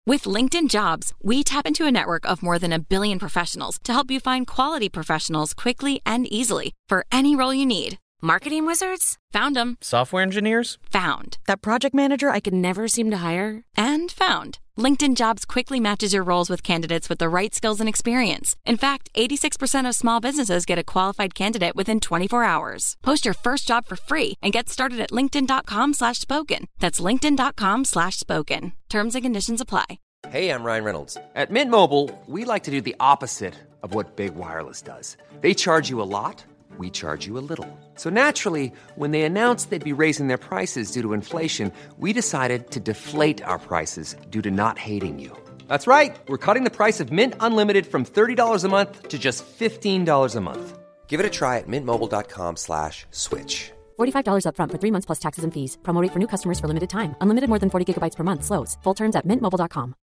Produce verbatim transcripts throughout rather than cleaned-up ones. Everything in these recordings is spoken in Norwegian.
With LinkedIn Jobs, we tap into a network of more than a billion professionals to help you find quality professionals quickly and easily for any role you need. Marketing wizards? Found them. Software engineers? Found. That project manager I could never seem to hire? And found. LinkedIn Jobs quickly matches your roles with candidates with the right skills and experience. In fact, eighty-six percent of small businesses get a qualified candidate within twenty-four hours. Post your first job for free and get started at linkedin.com slash spoken. That's linkedin.com slash spoken. Terms and conditions apply. Hey, I'm Ryan Reynolds. At Mint Mobile, we like to do the opposite of what Big Wireless does. They charge you a lot. We charge you a little. So naturally, when they announced they'd be raising their prices due to inflation, we decided to deflate our prices due to not hating you. That's right. We're cutting the price of Mint Unlimited from thirty dollars a month to just fifteen dollars a month. Give it a try at mintmobile.com slash switch. forty-five dollars up front for three months plus taxes and fees. Promo rate for new customers for limited time. Unlimited more than forty gigabytes per month. Slows full terms at mint mobile dot com.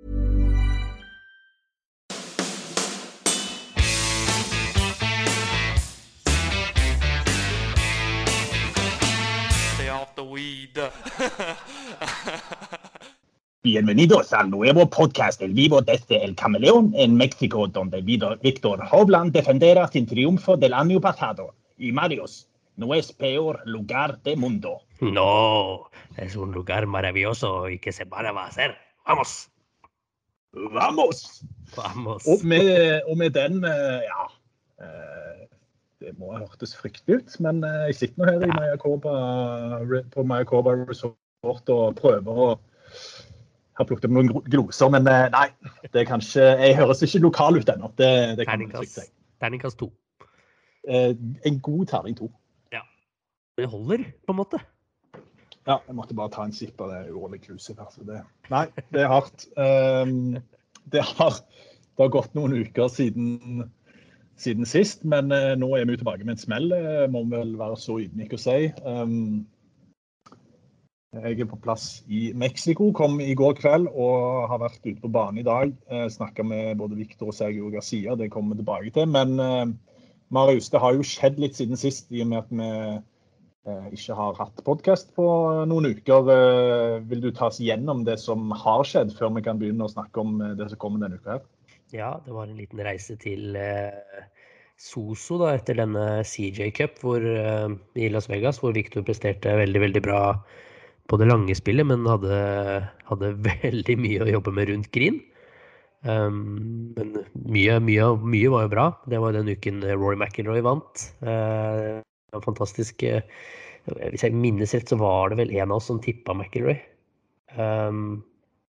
Bienvenidos al nuevo podcast El Vivo desde el Camaleón en México, donde Víctor Hovland defenderá sin triunfo del año pasado. Y Marius, no es peor lugar del mundo. No, es un lugar maravilloso y que semana va a ser. ¡Vamos! Vamos! Vamos. Og med, og med den, ja, det må ha hørtes fryktelig ut, men jeg sitter nå her i Mayakoba, på Mayakoba Resort og prøver å ha plukket opp noen gloser, men nei, det er kanskje, jeg høres ikke lokal ut ennå. Det, det kan man trygt si. Terningkast to. En god terning to. Ja, det holder på en måte. Ja, jeg måtte bare ta en sipp av det urolig kluset her, så det, nei, det er hardt. Um, det, har, det har gått noen uker siden, siden sist, men uh, nå er vi jo tilbake med en smell, uh, må vel være så ydmyk å si. Um, jeg er på plass i Mexico, kom i går kveld og har vært ute på banen i dag, uh, snakket med både Victor og Sergio Garcia, det kommer vi tilbake til, men uh, Marius, det har jo skjedd litt siden sist, i og med at vi Eh, ikke har hatt podcast på noen uker. Eh, vil du ta oss gjennom det som har skjedd før vi kan begynne å snakke om det som kommer denne uka her? Ja, det var en liten reise til eh, Soso da, etter denne C J Cup hvor, eh, i Las Vegas, hvor Victor presterte veldig, veldig bra på det lange spillet, men hadde, hadde veldig mye å jobbe med rundt green. Um, men mye, mye, mye var jo bra. Det var den uken Rory McIlroy vant. Eh, fantastisk, hvis jeg minnes rett så var det vel en av oss som tippet McIlroy. Um,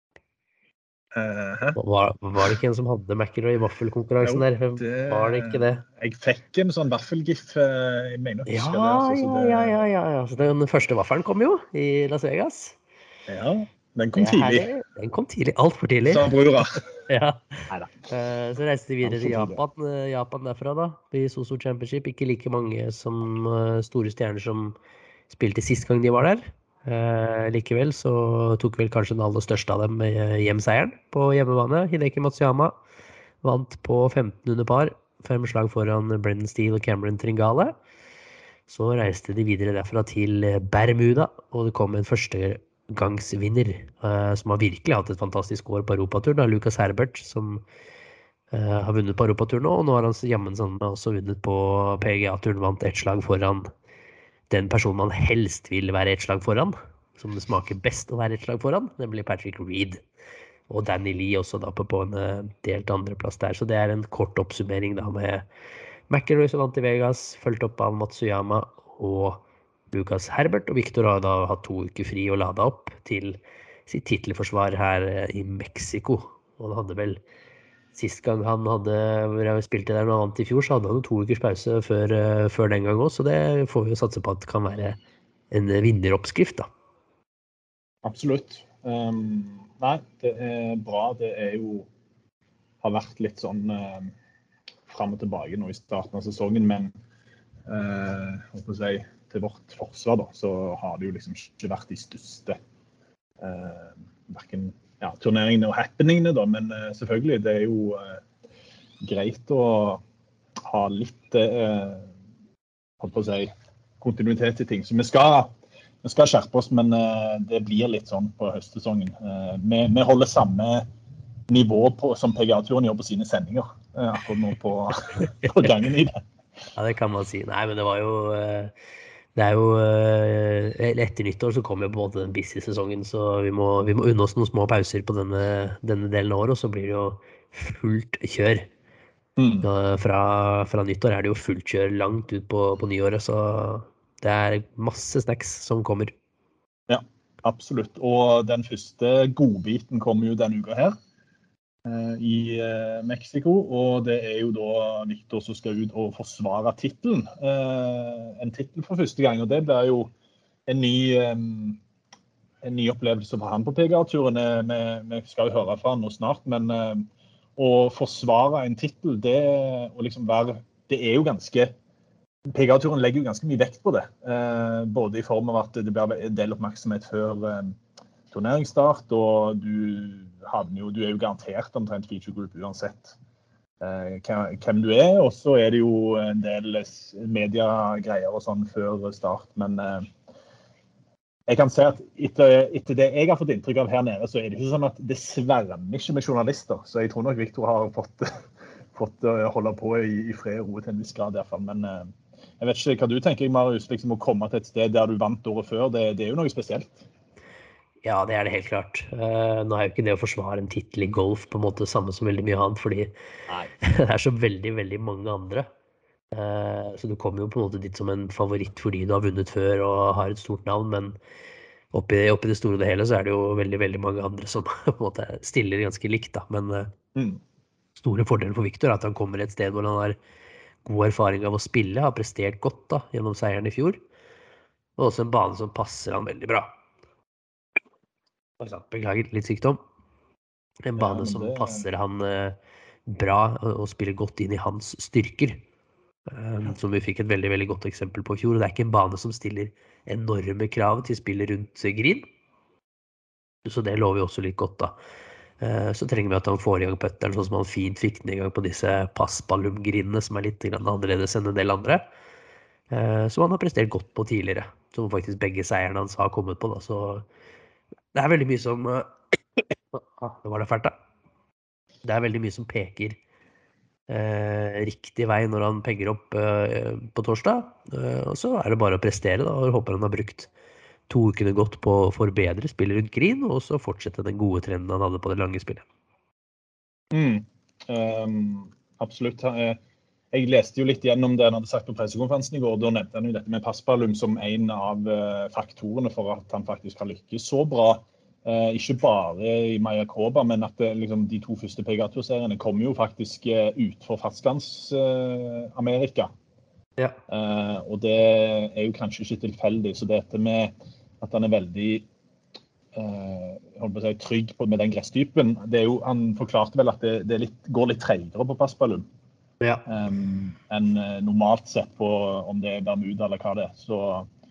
uh, var, var det ikke en som hadde McIlroy i vaffelkonkurransen der? Det, var det ikke det? Jeg fikk en sånn vaffelgif, jeg mener ja, det, altså, ja, det... ja, ja, ja, ja. Så den første vaffelen kom jo i Las Vegas. Ja, den kom tidlig. Her, den kom tidlig, alt for tidlig. Sa brura. Ja. Så reiste vi videre til Japan, Japan derfra da, i Soso Championship. Ikke like mange som store stjerner som spilte sist gang de var der. Eh, likevel så tok vel kanskje den aller største av dem hjemseieren på hjemmebane. Hideki Matsuyama vant på femten under par, fem slag foran Brendan Steele og Cameron Tringale. Så reiste de videre derfra til Bermuda, og det kom en første gangsvinner, uh, som har virkelig hatt et fantastisk år på Europaturen, da, Lucas Herbert, som uh, har vunnet på Europaturen nå, og nå har han jammen sånn også vunnet på P G A-turen, vant et slag foran den personen man helst vil være et slag foran, som det smaker best å være et slag foran, nemlig Patrick Reed, og Danny Lee også da på, på en uh, delt andre plass der, så det er en kort oppsummering da med McIlroy som vant i Vegas, fulgt opp av Matsuyama og Lucas Herbert, og Victor har da hatt to uker fri og ladet opp til sitt titelforsvar her i Mexico. Og han hadde vel, sist gang han hadde spilt der når han vant i fjor, så hadde han to ukers pause før, før den gang også, så det får vi jo satse på at det kan være en vinneroppskrift da. Absolutt. Um, nei, det er bra. Det er jo, har vært litt sånn um, frem og tilbake nå i starten av sesongen, men uh, hva skal jeg si, til vårt forsvar da, så har det jo liksom ikke vært de største eh, hverken ja, turneringene og happeningene da, men eh, selvfølgelig, det er jo eh, greit å ha litt eh, hva skal jeg si, kontinuitet i ting. Så vi skal, vi skal skjerpe oss, men uh, det blir litt sånn på høstsesongen. Uh, vi, vi holder samme nivå på, som P G A-turen gjør på sine sendinger, uh, akkurat nå på, på gangen i det. Ja, det kan man si. Nei, men det var jo... Uh, det er jo... Uh, etter nyttår så kommer jo på en måte den busy-sesongen, så vi må, vi må unne oss noen små pauser på denne, denne delen av året, og så blir det jo fullt kjør. Mm. Uh, fra, fra nyttår er det jo fullt kjør langt ut på, på nyåret, så... Det er masse snacks som kommer. Ja, absolutt. Og den første godbiten kommer jo denne uka her eh, i eh, Mexico, og det er jo da Victor som skal ut og forsvare titlen. Eh, en titel for første gang, og det blir jo en ny, eh, en ny opplevelse for han på P G A-turen. Vi, vi skal jo høre fra han nå snart, men eh, å forsvare en titel, det, å liksom være, det er jo ganske... P G A-turen legger jo ganske mye vekt på det, eh, både i form av at det blir en del oppmerksomhet før eh, turneringsstart, og du, jo, du er jo garantert omtrent feature group uansett eh, hvem du er, og så er det jo en del mediegreier og sånn før start, men eh, jeg kan si at etter, etter det jeg har fått inntrykk av her nede, så er det ikke sånn at det svermer ikke med journalister, så jeg tror nok Victor har fått, fått holde på i, i fred og ro til en viss grad i hvert fall, men eh, jeg vet ikke hva du tenker, Marius, liksom å komme til et sted der du vant året før, det, det er jo noe spesielt. Ja, det er det helt klart. Uh, nå er jo ikke det å forsvare en titel i golf på en måte samme som veldig mye annet, fordi det er så veldig, veldig mange andre. Uh, så du kommer jo på en måte dit som en favoritt fordi du har vunnet før og har et stort navn, men oppi, oppi det store og det hele så er det jo veldig, veldig mange andre som på en måte stiller ganske likt da. Men uh, mm. store fordelen for Victor er at han kommer et sted hvor han har god erfaring av å spille, har prestert godt da, gjennom seieren i fjor. Og også en bane som passer han veldig bra. Beklager, litt sykdom. En bane ja, som det... passer han eh, bra og spiller godt inn i hans styrker. Um, som vi fikk et veldig, veldig godt eksempel på i fjor. Og det er ikke en bane som stiller enorme krav til spillet rundt green. Så det lover jo også litt godt da. Så trenger vi at han får i gang putteren, sånn som han fint fikk den i gang på disse passballum-grinene, som er litt annerledes enn en del andre. Som han har prestert godt på tidligere, som faktisk begge seierne hans har kommet på. Da. Så det er veldig mye som... Ah, det var det fælt da. Det er veldig mye som peker eh, riktig vei når han penger opp eh, på torsdag. Eh, og så er det bare å prestere da, og håper han har brukt to ukene godt på å forbedre spillet rundt green, og så fortsette den gode trenden han hadde på det lange spillet. Mm. Um, absolutt. Jeg leste jo litt gjennom det han hadde sagt på pressekonferansen i går, da nevnte han jo dette med passballum som en av uh, faktorene for at han faktisk har lykkes så bra. Uh, ikke bare i Mayakoba, men at uh, liksom, de to første P G A-turseriene kommer jo faktisk uh, ut for fastlands-Amerika. Uh, ja. uh, og det er jo kanskje ikke tilfeldig, så dette med at han er veldig uh, holdt på å si, trygg på, med den gresstypen, det er jo, han forklarte vel at det, det litt, går litt tregere på passballum ja. um, enn uh, normalt sett på om det er Bermuda eller hva det er. Så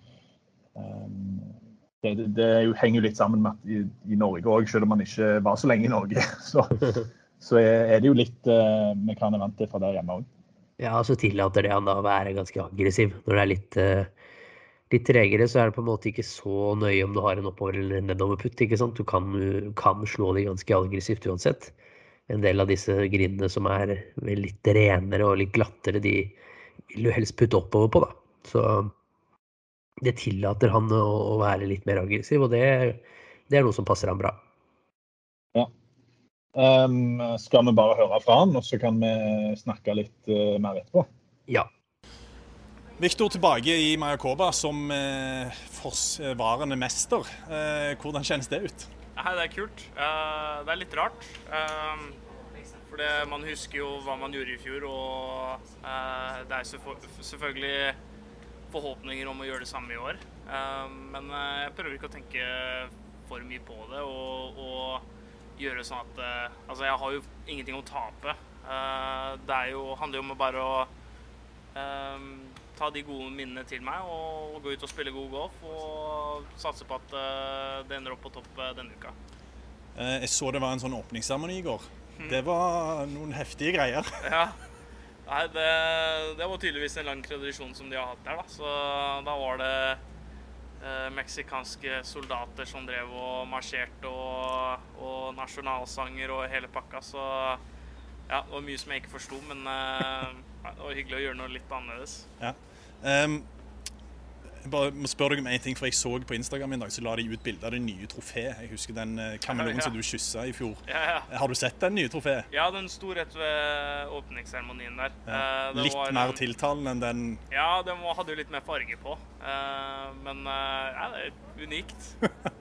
um, det, det, det jo, henger jo litt sammen med at i, i Norge også, selv om man ikke var så lenge i Norge, så, så er det jo litt uh, vi kan være vant til fra der hjemme også. Ja, så tillater det han da å være ganske aggressiv. Når det er litt, uh, litt tregere, så er det på en måte ikke så nøye om du har en oppover eller nedover putt, ikke sant? Du kan, kan slå det ganske aggressivt uansett. En del av disse grindene som er litt renere og litt glattere, de vil du helst putte oppover på da. Så det tillater han å, å være litt mer aggressiv, og det, det er noe som passer han bra. Ja. Um, skal vi bare høre fra han, og så kan vi snakke litt uh, mer etterpå? Ja. Victor tilbake i Mayakoba som eh, forsvarende mester. Eh, hvordan kjennes det ut? Nei, det er kult. Uh, det er litt rart. Uh, for det, man husker jo hva man gjorde i fjor, og uh, det er selvfølgelig forhåpninger om å gjøre det samme i år. Uh, men uh, jeg prøver ikke å tenke for mye på det, og, og gjøre sånn at uh, altså jeg har jo ingenting å tape. Uh, det er jo, handler jo om å bare å uh, ta de gode minnene til meg og, og gå ut og spille god golf og satse på at uh, det ender opp på topp uh, denne uka. Uh, jeg så det var en sånn åpningsseremoni i går. Mm. Det var noen heftige greier. Ja, nei, det, det var tydeligvis en lang tradisjon som de har hatt der da, så da var det eh, meksikanske soldater som drev og marsjerte og, og nasjonalsanger og hele pakka, så ja, det var mye som jeg ikke forstod, men eh, det var hyggelig å gjøre noe litt annerledes. Ja. Um, jeg bare må spørre deg om en ting, for jeg så på Instagram en dag, så la de ut bilder av det nye trofé. Jeg husker den kameleon ja. som du kysset i fjor. Ja, ja. Har du sett den nye trofé? Ja, den sto rett ved åpningsseremonien der. Ja. Eh, litt var mer en... tiltalende enn den... Ja, den hadde jo litt mer farge på. Eh, men eh, ja, det er unikt.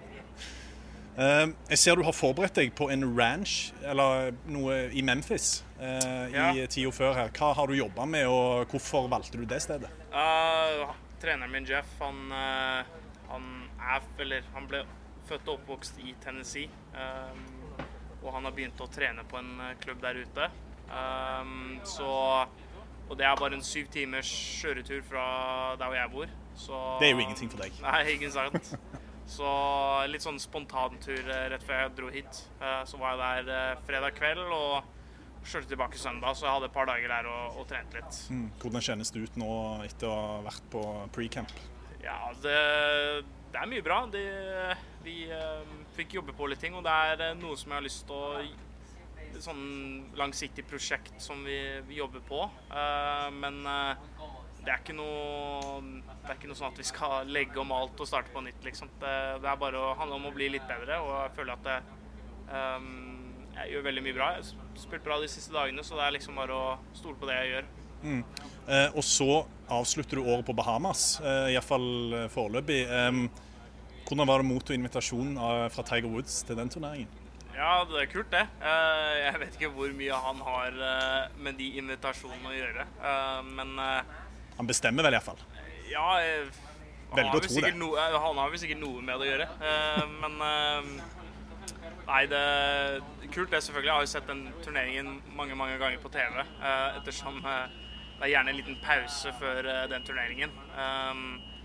Uh, jeg ser du har forberedt deg på en ranch, eller noe i Memphis, uh, ja. i tiden før her. Hva har du jobbet med, og hvorfor valgte du det stedet? Uh, treneren min, Jeff, han, uh, han, er, eller, han ble født og oppvokst i Tennessee, um, og han har begynt å trene på en klubb der ute. Um, så, og det er bare en syv timers kjøretur fra der hvor jeg bor. Så, det er jo ingenting for deg. Nei, ikke sant. Så litt sånn spontantur rett før jeg dro hit. Så var jeg der fredag kveld og kjørte tilbake søndag, så jeg hadde et par dager der og, og trent litt. Mm. Hvordan kjennes det ut nå etter å ha vært på pre-camp? Ja, det, det er mye bra. Det, vi uh, fikk jobbe på litt ting, og det er noe som jeg har lyst til å... Et sånn langsiktig prosjekt som vi, vi jobber på. Uh, men... Uh, Det er ikke noe, det er ikke noe sånn at vi skal legge om alt og starte på nytt, liksom. Det, det er bare å handle om å bli litt bedre, og jeg føler at det, um, jeg gjør veldig mye bra. Jeg har spilt bra de siste dagene, så det er liksom bare å stole på det jeg gjør. Mm. Eh, og så avslutter du året på Bahamas, eh, i hvert fall foreløpig. Eh, hvordan var det mot og invitasjon fra Tiger Woods til den turneringen? Ja, det er kult det. Uh, jeg vet ikke hvor mye han har uh, med de invitasjonene å gjøre, uh, men... Uh, Han bestemmer vel i hvert fall? Ja, jeg, han, har vel sikkert no, han har vel sikkert noe med det å gjøre. Uh, men uh, nei, det er kult det selvfølgelig. Jeg har jo sett den turneringen mange, mange ganger på T V. Uh, ettersom uh, det er gjerne en liten pause før uh, den turneringen. Um,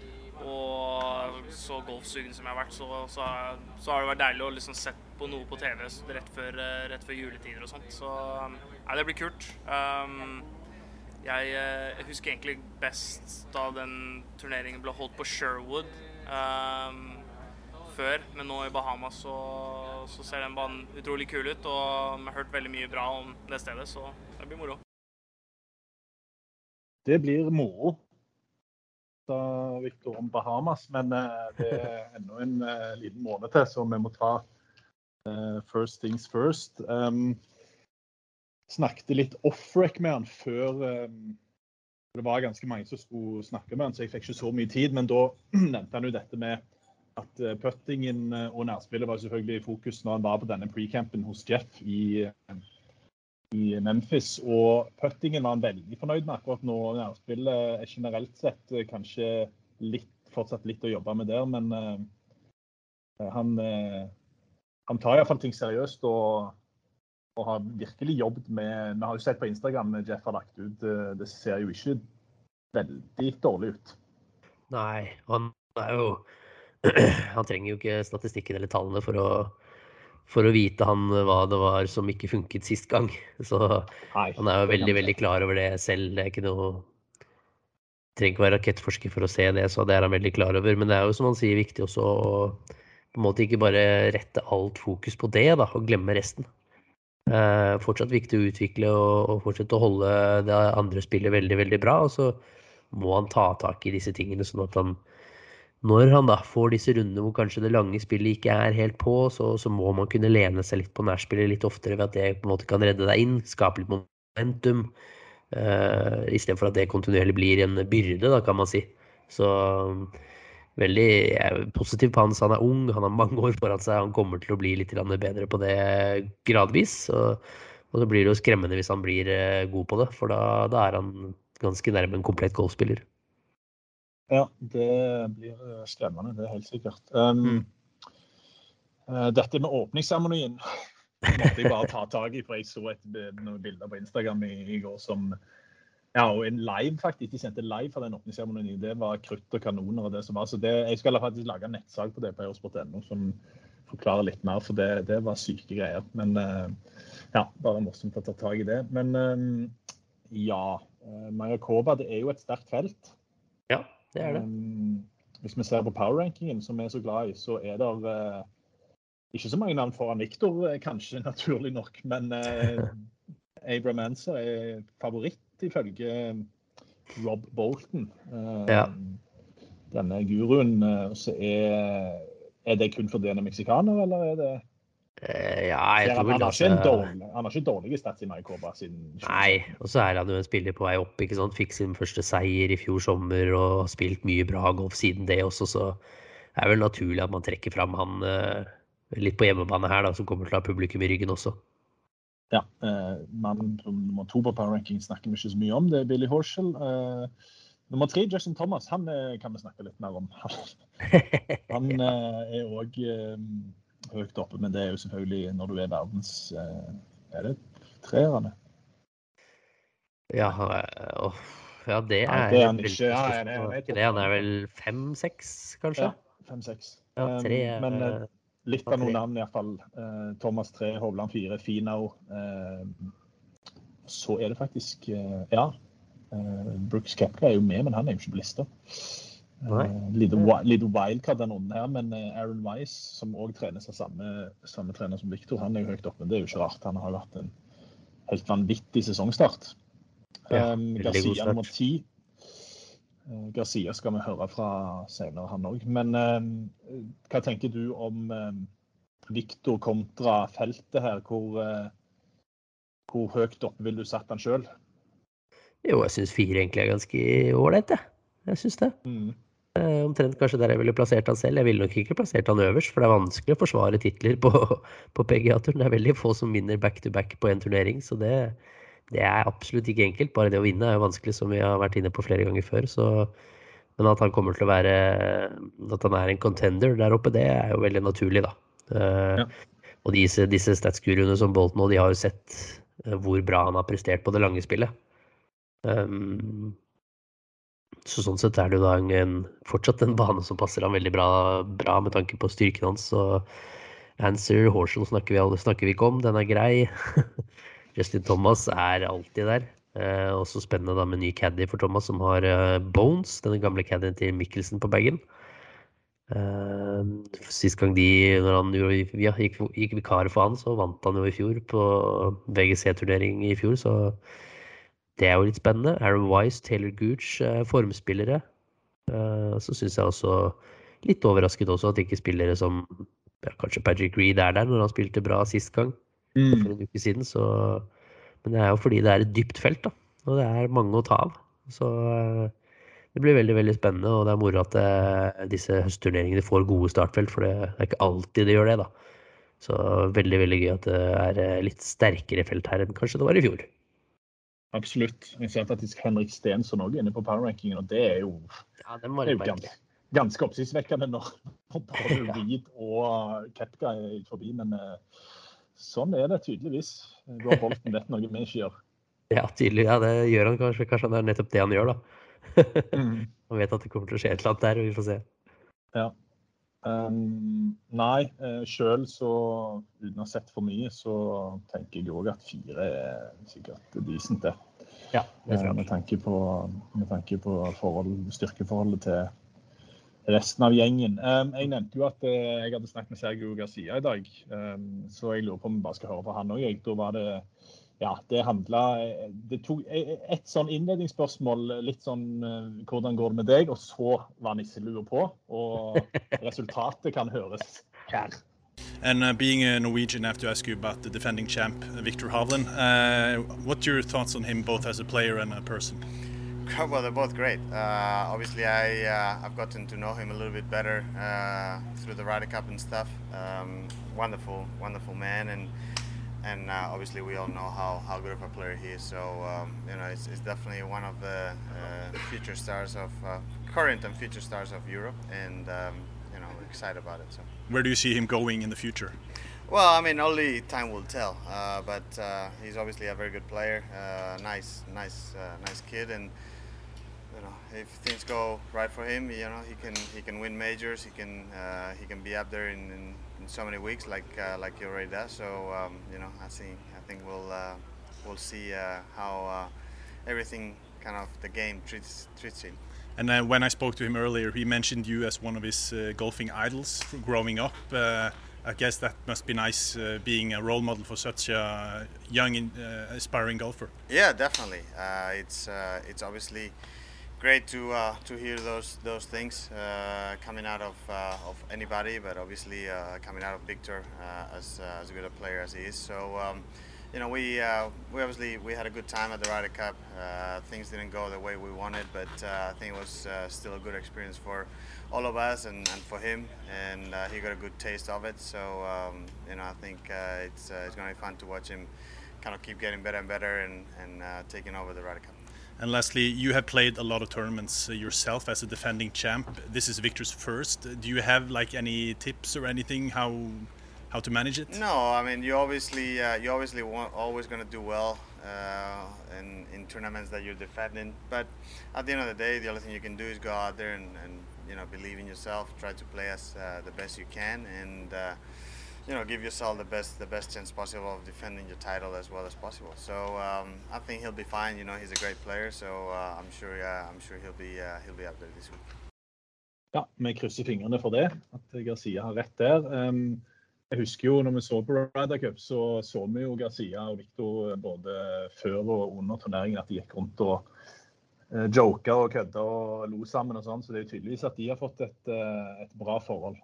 og så golfsugen som jeg har vært, så, så, så har det vært deilig å liksom sett på noe på T V rett før, uh, rett før juletider og sånt. Så um, nei, det blir kult. Um, Jeg, jeg husker egentlig best da den turneringen ble holdt på Sherwood um, før, men nå i Bahamas så, så ser den banen utrolig kul ut, og vi har hørt veldig mye bra om det stedet, så det blir moro. Det blir moro, da, Victor, om Bahamas, men uh, det er enda en uh, liten måned til, så vi må ta uh, first things first. Um, snakket litt off-rec med han før, um, det var ganske mange som skulle snakke med han, så jeg fikk ikke så mye tid, men da nevnte han jo dette med at uh, puttingen og nærspillet var selvfølgelig i fokus når han var på denne pre-campen hos Jeff i, i Memphis, og puttingen var han veldig fornøyd med akkurat nå. Nærspillet er generelt sett uh, kanskje litt, fortsatt litt å jobbe med der, men uh, han, uh, han tar i hvert fall ting seriøst, og og har virkelig jobbet med, vi har jo sett på Instagram, Jeff har lagt ut, det ser jo ikke veldig dårlig ut. Nei, han er jo, han trenger jo ikke statistikken eller tallene for å, for å vite han hva det var som ikke funket sist gang. Så Nei, han er jo veldig, veldig klar over det selv. Det er ikke noe, trenger ikke være rakettforsker for å se det, så det er han veldig klar over. Men det er jo, som han sier, viktig også å på en måte ikke bare rette alt fokus på det da, og glemme resten. Uh, fortsatt viktig å utvikle og, og fortsette å holde det andre spillet veldig, veldig bra, og så må han ta tak i disse tingene, sånn at han, når han da får disse rundene hvor kanskje det lange spillet ikke er helt på, så, så må man kunne lene seg litt på nærspillet litt oftere ved at det på en måte kan redde deg inn, skape litt momentum, uh, i stedet for at det kontinuerlig blir en byrde, da kan man si. Så veldig jeg er positiv på han, han er ung, han har mange år foran seg, han kommer til å bli litt bedre på det gradvis, og, og så blir det jo skremmende hvis han blir god på det, for da, da er han ganske nærme en komplett golfspiller. Ja, det blir skremmende, det er helt sikkert. Um, mm. uh, dette med åpningsseremonien måtte jeg bare ta tag i, for jeg så et, noen bilder på Instagram i, i går som Ja, og en live faktisk, de sendte live fra den åpningsseremonien, det var krutt og kanoner og det som var, så det, jeg skal faktisk lage en nettsag på det på eurosport punktum no som forklarer litt mer, for det, det var syke greier, men uh, ja, bare morsomt å ta tag i det. Men um, ja, uh, Mayakoba, det er jo et sterkt felt. Ja, det er det. Um, hvis vi ser på power-rankingen, som vi er så glad i, så er det uh, ikke så mange navn foran Victor, kanskje naturlig nok, men uh, Abraham Anser er favoritt ifølge Rob Bolton. Uh, Ja. Denne guruen, uh, så er, er det kun fordi han er meksikaner, eller er det... Eh, ja, jeg Han, tror vel han, har altså, ikke en dårlig, han har ikke dårlige stats i Maikoba siden Nei, og så er han jo en spiller på vei opp, ikke sant? Fikk sin første seier i fjor sommer og har spilt mye bra golf siden det også, så det er vel naturlig at man trekker fram han eh, litt på hjemmebane her da, som kommer til å ha publikum i ryggen også. Ja, eh, mann nummer to på power ranking snakker vi ikke så mye om, det er Billy Horschel. Eh, nummer tre, Justin Thomas, han eh, kan vi snakke litt mer om. Han eh, er også eh, høyt oppe, men det er jo selvfølgelig når du er verdens, eh, er det treerne? Ja, øh, ja, det Nei, er det er han et ikke. veldig Ja, spørsmål. det er- det er Ikke det, han er vel fem seks, kanskje? Ja, fem seks. Ja, tre, Um, men eh, eh, litt ja, av noen tre. navn i hvert fall. Eh, Thomas tre, Hovland fire, Finau. Eh, så er det faktisk, eh, ja, eh, Brooks Koepka er jo med, men han er jo ikke på lista. Nei. Uh, lite, wi- lite wildcard den ånden her, men uh, Aaron Weiss, som også trenes av samme, samme trener som Victor, han er jo høyt oppe, men det er jo ikke rart. Han har jo hatt en helt vanvittig sesongstart. Ja, Um, veldig god Garcia start. nummer ti. Uh, Garcia skal vi høre fra senere, han også. Men um, hva tenker du om um, Victor kontra feltet her? Hvor, uh, hvor høyt oppe vil du satt han selv? Jo, jeg synes fire egentlig er ganske ålreit, jeg. Jeg synes det. Mm. Eh, Omtrent kanskje der jeg ville plassert han selv. Jeg ville nok ikke plassert han øverst, for det er vanskelig å forsvare titler på, på P G A-turen. Det er veldig få som vinner back-to-back på en turnering, så det, det er absolutt ikke enkelt. Bare det å vinne er jo vanskelig, som vi har vært inne på flere ganger før. Så, men at han kommer til å være, at han er en contender der oppe, det er jo veldig naturlig da. Eh, Ja. Og disse, disse statsguruene som Bolton nå, de har jo sett eh, hvor bra han har prestert på det lange spillet. Um, Så sånn sett er det jo da en, en, fortsatt en bane som passer han veldig bra, bra med tanke på styrken hans. Så Anser, Horschel snakker vi, alle, snakker vi ikke om, den er grei. Justin Thomas er alltid der. Eh, også spennende da med ny caddy for Thomas, som har eh, Bones, denne gamle caddyen til Mikkelsen på bagen. Eh, sist gang de, når han gjorde, ja, gikk, gikk vikar for han, så vant han jo i fjor på V G C-turnering i fjor, så det er jo litt spennende. Aaron Weiss, Taylor Gooch, eh, formspillere. Eh, så synes jeg også litt overrasket også at ikke spillere som ja, kanskje Patrick Reed er der når han spilte bra sist gang for en uke siden. Så, men det er jo fordi det er et dypt felt da, og det er mange å ta av. Så eh, det blir veldig, veldig spennende, og det er moro at eh, disse høstturneringene får gode startfelt, for det er ikke alltid det gjør det da. Så veldig, veldig gøy at det er eh, litt sterkere felt her enn kanskje det var i fjor. Absolutt. Jeg ser faktisk Henrik Stensson også inne på power-rankingen, og det er jo, Ja, den var det er litt jo merkelig. ganske, ganske oppsiktsvekkende når når både Reed og Koepka er forbi, men eh, sånn er det tydeligvis. Rob Bolton vet noe vi ikke gjør. Ja, tydelig. Ja, det gjør han kanskje. Kanskje det er nettopp det han gjør da. Han vet at det kommer til å skje et eller annet der, og vi får se. Ja. Um, nei, uh, selv så, uten å ha sett for mye, så tenker jeg også at fire er sikkert decent det. Ja, det Uh, med tanke på, med tanke på forhold, styrkeforholdet til resten av gjengen. Um, jeg nevnte jo at uh, jeg hadde snakket med Sergio Garcia i dag, um, så jeg lurer på om vi bare skal høre på han også. Jeg, da var det, ja, det handlet, det tok et sånn innledningsspørsmål, litt sånn, uh, hvordan går det med deg, og så var nisselua på, og resultatet kan høres her. And uh, being a Norwegian, I have to ask you about the defending champ, uh, Victor Hovland. Uh, what's your thoughts on him, both as a player and a person? Well, they're both great. Uh, obviously, I, uh, I've gotten to know him a little bit better uh, through the Ryder Cup and stuff. Um, wonderful, wonderful man, and and uh, obviously we all know how, how good of a player he is. So um, you know, it's, it's definitely one of the uh, future stars of uh, current and future stars of Europe, and um, you know, we're excited about it. So. Where do you see him going in the future? Well, I mean, only time will tell. Uh, but uh, he's obviously a very good player, uh, nice, nice, uh, nice kid, and you know, if things go right for him, you know, he can he can win majors. He can uh, he can be up there in, in, in so many weeks, like uh, like he already does. So um, you know, I think I think we'll uh, we'll see uh, how uh, everything kind of the game treats treats him. And uh, when I spoke to him earlier, he mentioned you as one of his uh, golfing idols from growing up. Uh, I guess that must be nice uh, being a role model for such a young, uh, aspiring golfer. Yeah, definitely. Uh, it's uh, it's obviously great to uh, to hear those those things uh, coming out of uh, of anybody, but obviously uh, coming out of Victor uh, as uh, as good a player as he is. So. Um, You know, we uh, we obviously we had a good time at the Ryder Cup. Uh, things didn't go the way we wanted, but uh, I think it was uh, still a good experience for all of us and, and for him. And uh, he got a good taste of it. So um, you know, I think uh, it's uh, it's going to be fun to watch him kind of keep getting better and better and and uh, taking over the Ryder Cup. And lastly, you have played a lot of tournaments uh, yourself as a defending champ. This is Victor's first. Do you have like any tips or anything how? How to manage it? No, I mean you obviously uh, you obviously want, always going to do well uh, in in tournaments that you're defending. But at the end of the day, the only thing you can do is go out there and, and you know believe in yourself, try to play as uh, the best you can, and uh, you know give yourself the best the best chance possible of defending your title as well as possible. So um, I think he'll be fine. You know he's a great player, so uh, I'm sure uh, I'm sure he'll be uh, he'll be up there this week. Ja, vi krysser fingrene for det, at Garcia har rett der. Um, Jeg husker jo når vi så på Ryder Cup, så så vi jo Garcia og Victor både før og under turneringen at de gikk rundt og uh, joker og kødder og lo sammen og sånn, så det er jo tydeligvis at de har fått et, uh, et bra forhold.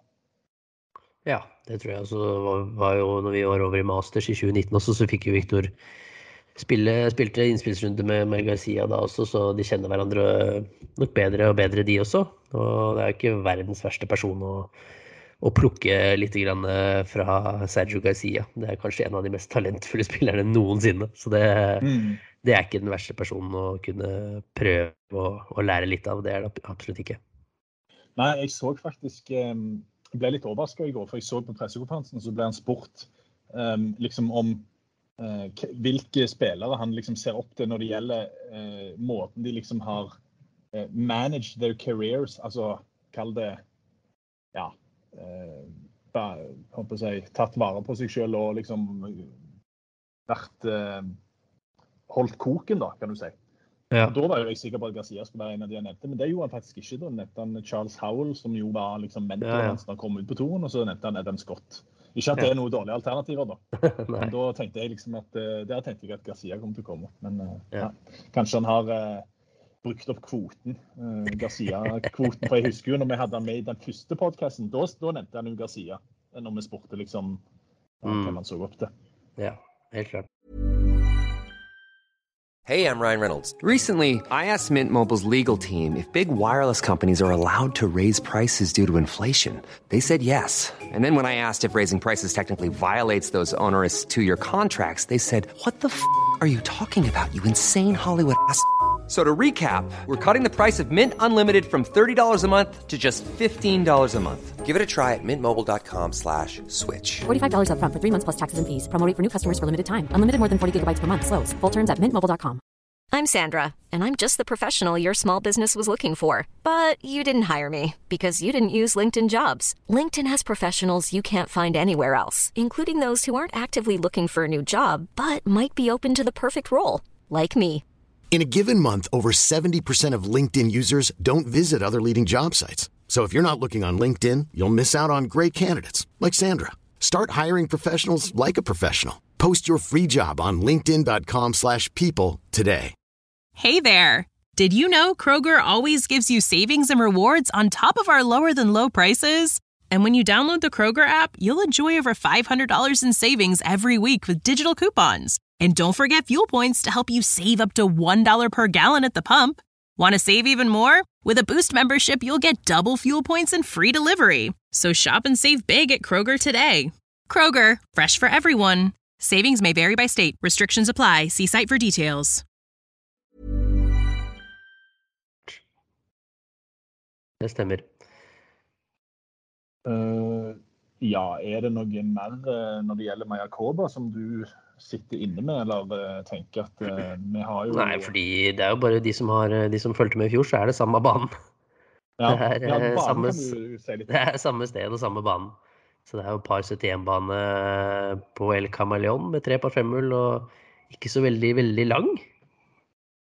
Ja, det tror jeg også var, var jo når vi var over i Masters i tjue nitten også, så fikk jo Victor spille, spilte innspillsrunde med, med Garcia da også, så de kjenner hverandre nok bedre og bedre de også, og det er jo ikke verdens verste person å å plukke litt grann fra Sergio Garcia. Det er kanskje en av de mest talentfulle spillerne noensinne, så det, mm. det er ikke den verste personen å kunne prøve å, å lære litt av. Det er det absolutt ikke. Nei, jeg så faktisk, jeg ble litt overrasket i går, for jeg så på pressekonferansen, så ble han spurt um, liksom om uh, hvilke spillere han liksom ser opp til når det gjelder uh, måten de liksom har uh, managed their careers, altså kall det, ja, Uh, da, håper jeg, tatt vare på seg selv og liksom vært uh, holdt koken da, kan du si. Ja. Da var jo jeg sikker på at Garcia skulle være en av de jeg nevnte, men det gjorde han faktisk ikke. Da nevnte han Charles Howell, som jo var liksom mentoren ja, ja. hans da han kom ut på touren, og så nevnte han Adam Scott. Ikke at det er noen dårlige alternativer da, men da tenkte jeg liksom at, uh, der tenkte jeg at Garcia kom til å komme, men uh, ja. Ja. Kanskje han har uh, brukt opp kvoten, uh, Garcia-kvoten, for jeg husker jo når vi hadde han med i den første podcasten, da, da nevnte han jo Garcia, når vi spurte liksom hva mm. han så opp til. Ja, helt klart. Hey, I'm Ryan Reynolds. Recently, I asked Mint Mobile's legal team if big wireless companies are allowed to raise prices due to inflation. They said yes. And then when I asked if raising prices technically violates those onerous two-year contracts, they said, what the f*** are you talking about, you insane Hollywood ass f- So to recap, we're cutting the price of Mint Unlimited from thirty dollars a month to just fifteen dollars a month. Give it a try at mintmobile.com slash switch. forty-five dollars up front for three months plus taxes and fees. Promo rate for new customers for limited time. Unlimited more than forty gigabytes per month. Slows full terms at mint mobile dot com. I'm Sandra, and I'm just the professional your small business was looking for. But you didn't hire me because you didn't use LinkedIn Jobs. LinkedIn has professionals you can't find anywhere else, including those who aren't actively looking for a new job, but might be open to the perfect role, like me. In a given month, over seventy percent of LinkedIn users don't visit other leading job sites. So if you're not looking on LinkedIn, you'll miss out on great candidates like Sandra. Start hiring professionals like a professional. Post your free job on linkedin.com slash people today. Hey there. Did you know Kroger always gives you savings and rewards on top of our lower than low prices? And when you download the Kroger app, you'll enjoy over five hundred dollars in savings every week with digital coupons. And don't forget fuel points to help you save up to one dollar per gallon at the pump. Want to save even more? With a Boost membership, you'll get double fuel points and free delivery. So shop and save big at Kroger today. Kroger, fresh for everyone. Savings may vary by state. Restrictions apply. See site for details. Det stemmer. Uh, ja, er det noe mer uh, når det gjelder Mayakoba som du sitter inne med, eller uh, tenker at uh, vi har jo... Nei, fordi det er jo bare de som, har, de som følte med i fjor, så er det samme banen. Ja, det, er, ja, banen samme, kan du si litt. Det er samme sted og samme banen. Så det er jo par syttien-bane på El Camaleon med tre par femhull, og ikke så veldig, veldig lang.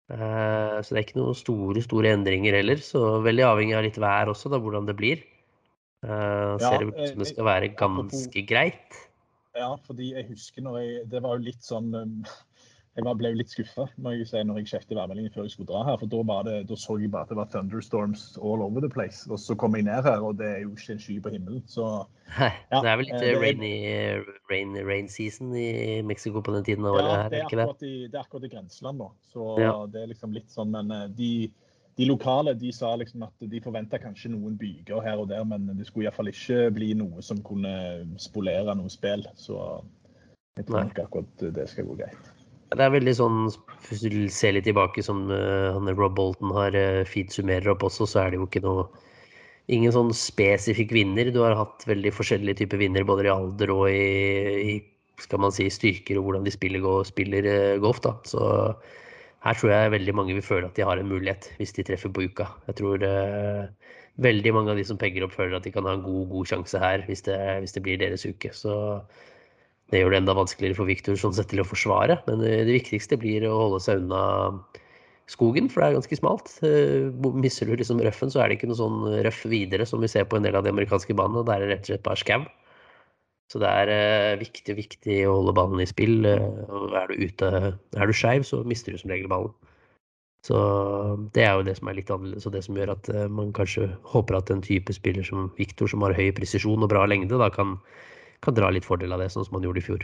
Uh, så det er ikke noen store, store endringer heller. Så veldig avhengig av litt vær også, da, hvordan det blir. Uh, Ja, ser det ut som det skal være apropos- ganske greit. Ja, fordi jeg husker når jeg, det var jo litt sånn, um, jeg var, ble jo litt skuffet når jeg, sier, når jeg sjekket værmeldingen før jeg skulle dra her, for da, var det, da så jeg bare at det var thunderstorms all over the place, og så kom jeg ned her, og det er jo ikke en sky på himmelen, så... Nei, Ja, det er vel litt eh, det er- rainy, rain, rain season i Mexico på den tiden av året Ja, her, det er er ikke det? akkurat i, det er akkurat i grenseland nå, så Ja. det er liksom litt sånn, men eh, de, de lokale, de sa liksom at de forventet kanskje noen byger her og der, men det skulle i hvert fall ikke bli noe som kunne spolere noe spill, så jeg tror Nei. nok akkurat det skal gå greit. Det er veldig sånn, hvis du ser litt tilbake som uh, han Rob Bolton har uh, feed summerer opp også, så er det jo ikke noe, ingen sånn spesifikk vinner. Du har hatt veldig forskjellige typer vinner, både i alder og i, i skal man si, styrker og hvordan de spiller, go, spiller uh, golf da. Så her tror jeg veldig mange vil føle at de har en mulighet hvis de treffer på uka. Jeg tror uh, veldig mange av de som pegger opp føler at de kan ha en god, god sjanse her hvis det, hvis det blir deres uke. Så det gjør det enda vanskeligere for Victor sånn sett til å forsvare, men det viktigste blir å holde seg unna skogen, for det er ganske smalt. Misser du liksom røffen, så er det ikke noe sånn røff videre som vi ser på en del av de amerikanske banene, der er det rett og slett bare skau. Så det er uh, viktig, viktig å holde ballen i spill, og er du ute, er du skeiv, så mister du som regel ballen. Så det er jo det som er litt annerledes, og det som gjør at uh, man kanskje håper at en type spiller som Victor, som har høy presisjon og bra lengde, da kan kan dra litt fordel av det, sånn som man gjorde i fjor.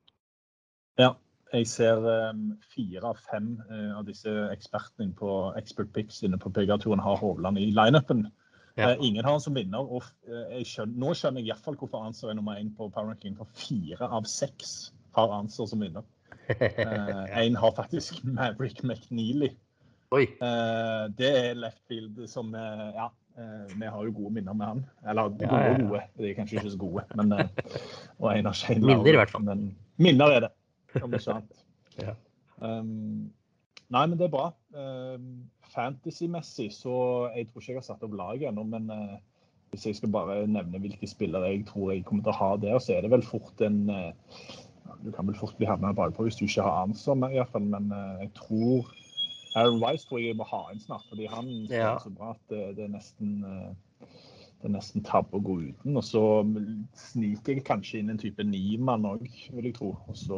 Ja, jeg ser um, fire av fem uh, av disse ekspertene på Expert Picks inne på P G A-turen har Hovland i line-upen. Ja. Uh, ingen har han som vinner, og uh, jeg skjønner, nå skjønner jeg i hvert fall hvorfor Anser er nummer en på Power Ranking, for fire av seks har Anser som vinner. Uh, en har faktisk Maverick McNeely. Oi. Uh, det er left field som, uh, ja, uh, vi har jo gode minner med han. Eller gode Ja, ja, ja. gode, de er kanskje ikke så gode, men uh, og en av Shane Minner Lowry, i hvert fall. Men minner er det, om det er sant. Ja. Um, nei, men det er bra. Um, Fantasy-messig, så jeg tror ikke jeg har satt opp laget ennå, men uh, hvis jeg skal bare nevne hvilke spillere jeg tror jeg kommer til å ha der, så er det vel fort en... Uh, du kan vel fort bli havnet bakpå hvis du ikke har Anser, i hvert fall, men uh, jeg tror... Aaron Rice tror jeg må ha en snart, fordi han spiller Ja. så bra at det, det er nesten... Uh, det er nesten tabbe å gå uten, og så sniker jeg kanskje inn en type nimann også, vil jeg tro. Og så,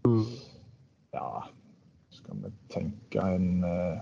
ja, skal vi tenke en uh,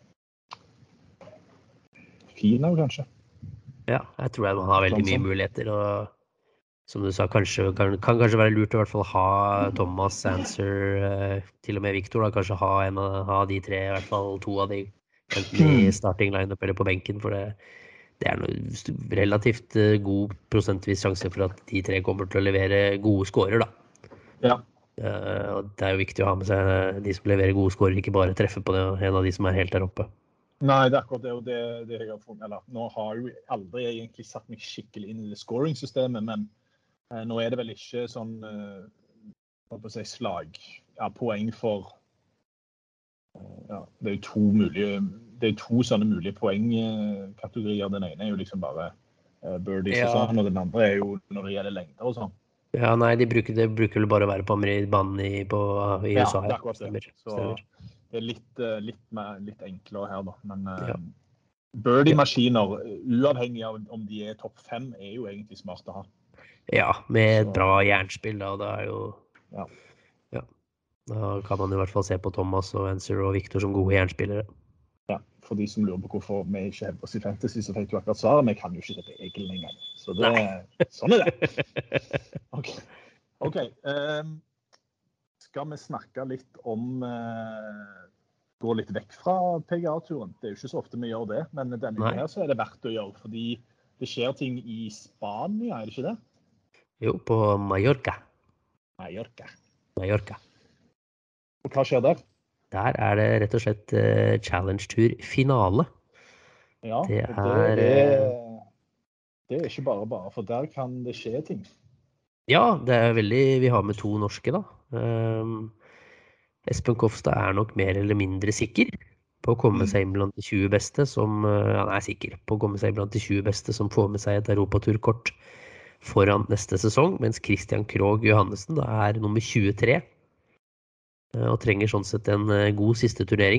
Finau, kanskje. Ja, jeg tror man har veldig mye Sånn. muligheter, og som du sa, kanskje, kan, kan kanskje være lurt å i hvert fall ha Thomas, Sanser, eh, til og med Victor, da, kanskje ha, en, av- ha de tre, i hvert fall to av de, enten i starting line-up eller på benken, for det, det er noe st- relativt eh, god prosentvis sjanse for at de tre kommer til å levere gode scorer, da. Ja. Eh, og det er jo viktig å ha med seg de som leverer gode scorer, ikke bare treffe på det, en av de som er helt der oppe. Nei, det er akkurat det, og det, det jeg har funnet. Eller, nå har jeg jo aldri egentlig satt meg skikkelig inn i det scoring-systemet, men eh, nå er det vel ikke sånn, eh, hva på å si, slag, ja, poeng for, eh, ja, det er jo to mulige, det er jo to sånne mulige poengkategorier. Den ene er jo liksom bare eh, birdies Ja. og sånn, og den andre er jo når det gjelder lengder og sånn. Ja, nei, de bruker, det bruker vel bare å være på Ameri- banen i, på, i Ja, U S A det er her. akkurat det. Stemmer, Så stemmer. det er litt, eh, litt, mer, litt enklere her da, men eh, Ja. birdie-maskiner, uavhengig av om de er topp fem, er jo egentlig smart å ha. Ja, med et Så- bra jernspill da, da er jo... Ja. Ja. Da kan man i hvert fall se på Thomas og Anser og Victor som gode jernspillere. Ja, for de som lurer på hvorfor vi ikke hevder oss i fantasy, så fikk du akkurat svaret, men jeg kan jo ikke dette regelen engang. Så det, sånn er det. Ok, ok. ehm, skal vi snakke litt om, uh, gå litt vekk fra P G A-turen? Det er jo ikke så ofte vi gjør det, men denne Nei. uka her så er det verdt å gjøre, fordi det skjer ting i Spania, er det ikke det? Jo, på Mallorca. Mallorca. Mallorca. Og hva skjer der? Der er det rett og slett uh, Challenge-tur finale. Ja, Det og det er, er, det er ikke bare bare, for der kan det skje ting. Ja, det er veldig, vi har med to norske da. Um, Espen Kofstad er nok mer eller mindre sikker på å komme seg inn blant de tjue beste som, uh, han er sikker på å komme seg blant de tjue beste som får med seg et Europaturkort foran neste sesong, mens Christian Krogh Johannessen da er nummer tjuetre uh, og trenger sånn sett en uh, god siste turnering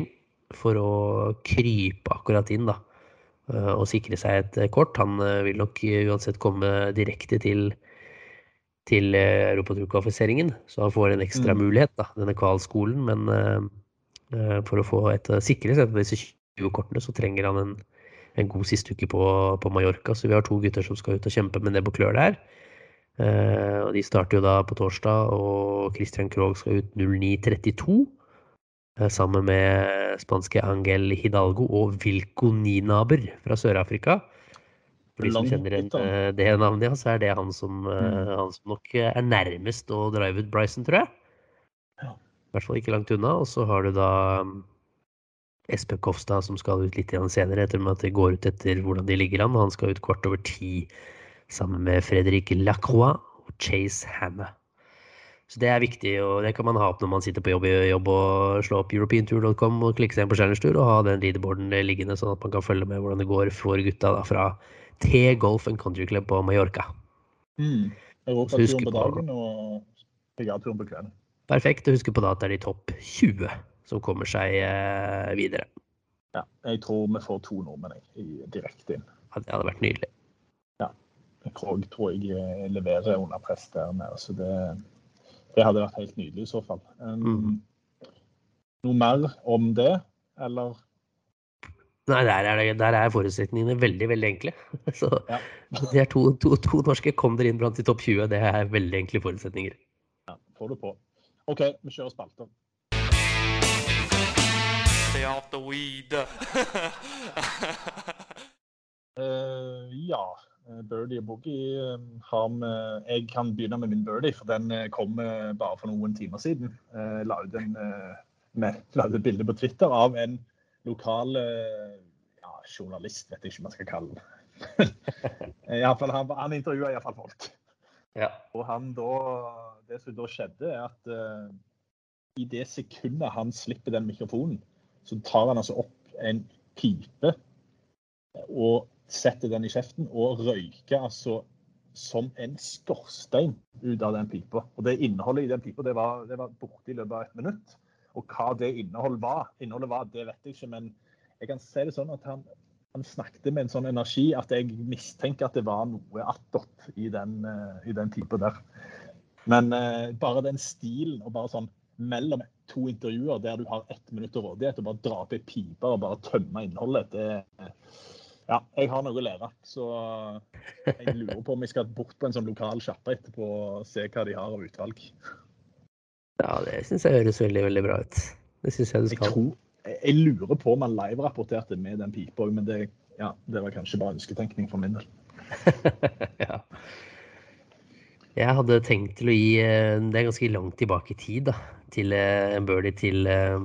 for å krype akkurat inn da, og sikre seg et kort. Han vil nok uansett komme direkte til til Europaturkvalifiseringen, så han får en ekstra Mm. mulighet da, denne kvalskolen, men uh, for å få et sikre seg på disse tjue kortene, så trenger han en, en god siste uke på, på Mallorca, så vi har to gutter som skal ut og kjempe med nebb og klør der, uh, og de starter jo da på torsdag, og Christian Krogh skal ut null ni trettito, uh, sammen med spanske Angel Hidalgo og Wilco Nienaber fra Sør-Afrika. For de som kjenner en, det navnet, ja, så er det han som, mm. han som nok er nærmest å drive ut Bryson, tror jeg. Ja. I hvert fall ikke langt unna. Og så har du da Espen Kofstad som skal ut litt senere, etter at det går ut etter hvordan de ligger an. Han skal ut kvart over ti sammen med Fredrik Lacroix og Chase Hanna. Så det er viktig, og det kan man ha opp når man sitter på jobb, jobb og slå opp european tour dot com og klikke seg inn på Challenge Tour og ha den leaderboarden liggende, sånn at man kan følge med hvordan det går for gutta da, fra T Golf and Country Club på Mallorca. Mm. Europaturen på dagen og Pegaturen på kvelden. Perfekt, og husk på da at det er de topp tjue som kommer seg eh, videre. Ja, jeg tror vi får to nordmenn i direkte inn. Ja, det hadde vært nydelig. Ja, Krogh tror jeg leverer under press der med, så det, det hadde vært helt nydelig i så fall. Um, mm. Noe mer om det, eller... Nei, der er, det, der er forutsetningene veldig, veldig enkle. Så ja. Det er to, to, to norske kom der inn blant de topp tjue. Det er veldig enkle forutsetninger. Ja, får du på. Ok, vi kjører spalter. Stay off the weed. uh, ja, Birdie og Boogie har med, jeg kan begynne med min Birdie, for den kom bare for noen timer siden. Uh, la ut en, uh, med, la ut et bilde på Twitter av en lokal ja, journalist, vet jeg ikke hva man skal kalle det. I alle fall, han, han intervjuer i alle fall folk. Ja. Og han da, det som da skjedde er at uh, i det sekundet han slipper den mikrofonen, så tar han altså opp en pipe og setter den i kjeften og røyker altså som en skorstein ut av den pipa. Og det innholdet i den pipa, det var, det var borte i løpet av et minutt. Og hva det innhold var, innholdet var, det vet jeg ikke, men jeg kan si det sånn at han, han snakket med en sånn energi at jeg mistenker at det var noe attåt i den, uh, i den pipa der. Men uh, bare den stilen, og bare sånn mellom to intervjuer der du har ett minutt til rådighet, og bare dra opp i pipa og bare tømme innholdet, det, ja, jeg har noe å lære. Så jeg lurer på om jeg skal bort på en sånn lokal kjappe etterpå og se hva de har av utvalg. Ja, det synes jeg høres veldig, veldig bra ut. Det synes jeg du skal. Jeg, tror, jeg lurer på om man live-rapporterte med den pipa, men det, ja, det var kanskje bare ønsketenkning for min del. Ja. Jeg hadde tenkt til å gi, det er ganske langt tilbake i tid da, til en birdie til